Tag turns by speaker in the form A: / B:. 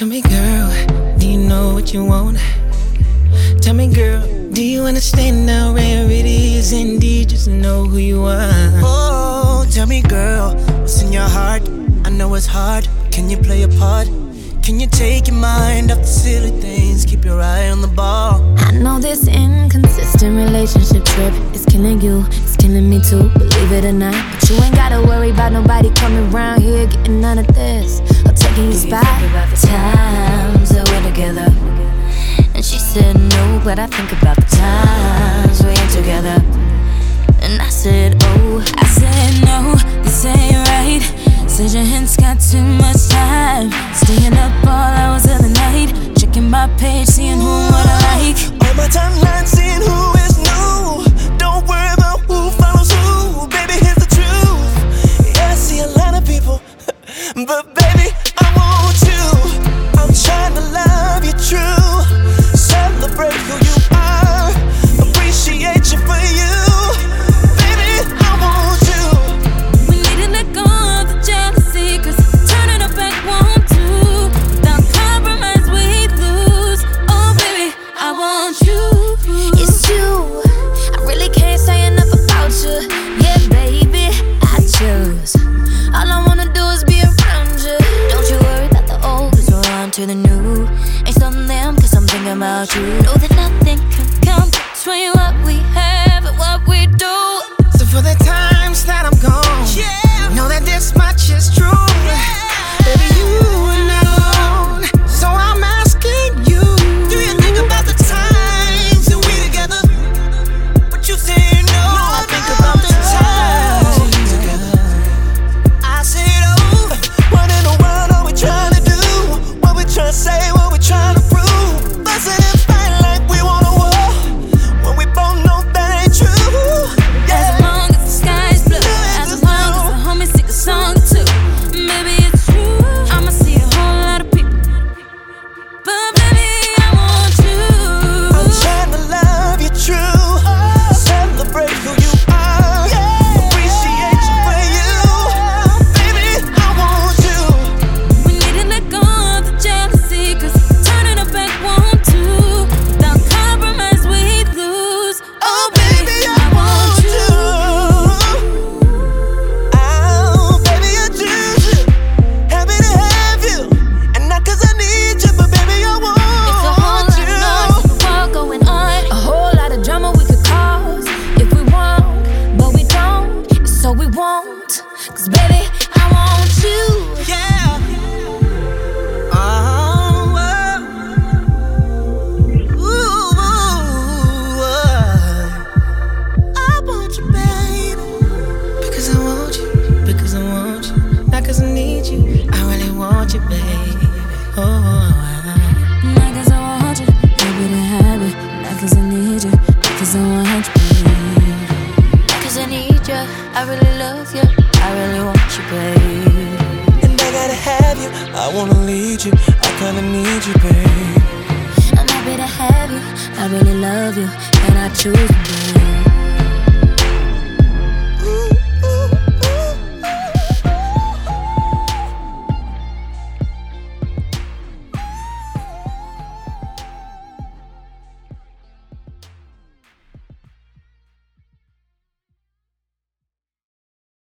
A: Tell me, girl, do you know what you want? Tell me, girl, do you understand how rare it is indeed just to know who you are?
B: Oh, tell me, girl, what's in your heart? I know it's hard, can you play a part? Can you take your mind off the silly things, keep your eye on the ball?
C: I know this inconsistent relationship trip is killing you, it's killing me too, believe it or not. But you ain't gotta worry about nobody coming around here getting none of this or taking your spot.
D: Think about the times that we're together. And she said no, but I think about the times we ain't together. And I said oh, I said no, this ain't right. Said your hints got too much time. Staying up all hours of the night, checking my page, seeing who what I like.
B: On my timeline, seeing who is new. Don't worry about who follows who. Baby, here's the truth. Yeah, I see a lot of people, but baby, I want you. I'm trying to love you true. Celebrate who you are. Appreciate you for you. Baby, I want you.
D: We need to let go of the jealousy, 'cause turning our back won't do. Without compromise we lose. Oh baby, I want you.
C: It's you, I really can't say enough about you. Yeah, baby, I choose. All I wanna do is be around you.
D: Don't you worry that the old is on to the new. Ain't something them, 'cause I'm thinking about you. Know that nothing can come between what we have and what we do.
A: So for the times that I'm gone, know that this much is true. Baby, you are not alone, so I'm asking you.
B: Do you think about the times that we together? But you say no. I think about the times we together. I said oh, running around, all we trying to do, what we trying to say, what we trying to prove. Buzzing and fighting like we want a war, when we both know that ain't true.
D: As long as the sky's blue, as long as the homies sing a song too. Maybe it's true, I'ma see a whole lot of people, but baby I want you.
B: I'm trying to love you true. Celebrate who you are. Appreciate you for you. Baby, I want you.
D: We need to let go of the jealousy, 'cause turning our back won't do. Without compromise we lose.
B: Oh, baby, I want you. Oh, baby, I choose you. Happy to have you. And not 'cause I need you, but baby, I
D: It's a whole
B: want
D: lot of noise in the world going on.
C: A whole lot of drama we could cause if we want, but we don't, so we won't. 'Cause baby, I want you.
B: Yeah. I want you, baby.
A: Because I want you, because I want you, not 'cause I need you. I really want you, baby. Oh.